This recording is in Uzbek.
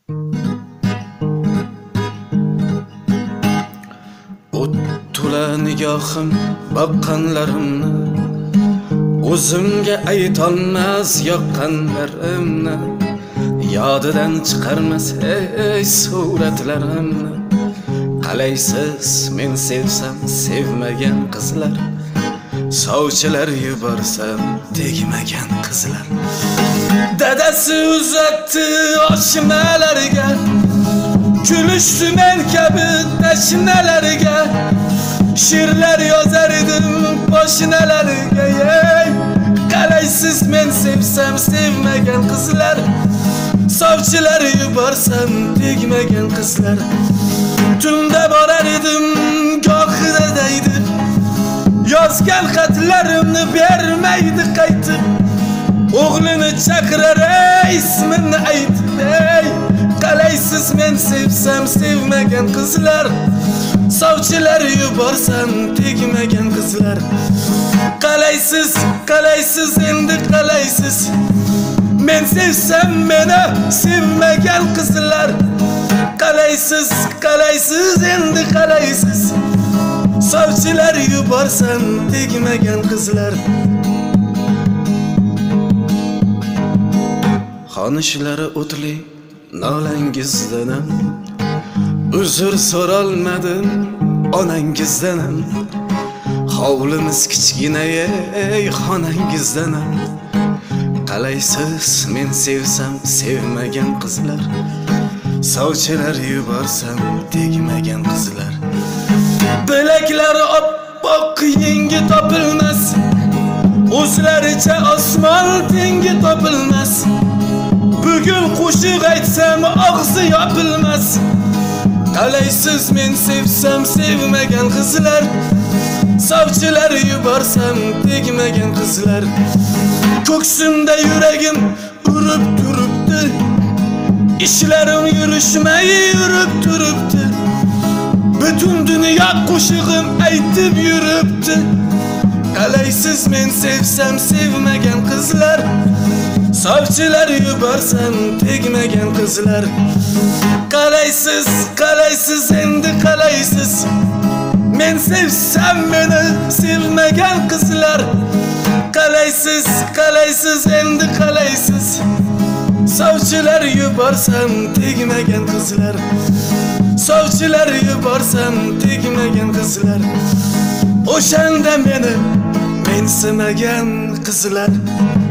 O'ttula nigohim boqqanlarimni, o'zimga aytolmas yoqqanlarimni, yodidan chiqarmas ey suratlarimni. Qalaysiz men sevsam sevmagan qizlar, sovchilar yuborsam tegmagan qizlar. Dadasi uzatdi oshmalarga, kulishdi men kabi tashnalarga. She'rlar yozar edim poshnalarga. Qalaysiz men sevsam sevmagan qizlar, sovchilar yuborsam tegmagan qizlar. Tunda borar edim gohida deydi, yozgan xatlarimni bermaydi qaytib. O'g'lini chaqirar ismini aytib, qalaysiz men sevsam sevmagan qizlar, sovchilar yuborsam tegmagan qizlar. Qalaysiz, qalaysiz endi qalaysiz, men sevsam meni sevmagan qizlar. Qalaysiz, qalaysiz endi qalaysiz, sovchilar yuborsam tegmagan qizlar. Xonishlari o'tli nolangizdanam, uzr so'rolmadim onangizdanam. Hovlimiz kichkina ey xonangizdanam. Qalaysiz men sevsam sevmagan qizlar, sovchilar yuborsam tegmagan qizlar. Bilaklari oppoq yengi topilmas, o'zlaricha osmon tengi topilmas. Bugun qo'shiq aytsam og'zi yopilmas. Qalaysiz men sevsam sevmagan qizlar, sovchilar yuborsam tegmagan qizlar. Ko'ksimda yuragim urib turibdi, ishlarim yurishmay yurib turibdi. Butun dunyo qo'shig'im aytib yuribdi. Qalaysiz men sevsam sevmagan qizlar, sovchilar yuborsam tegmagan qizlar. Qalaysiz, qalaysiz endi qalaysiz, men sevsam meni sevmagan qizlar. Qalaysiz, qalaysiz endi qalaysiz, sovchilar yuborsam tegmagan qizlar. Sovchilar yuborsam tegmagan qizlar. O'shanda meni mensimagan qizlar.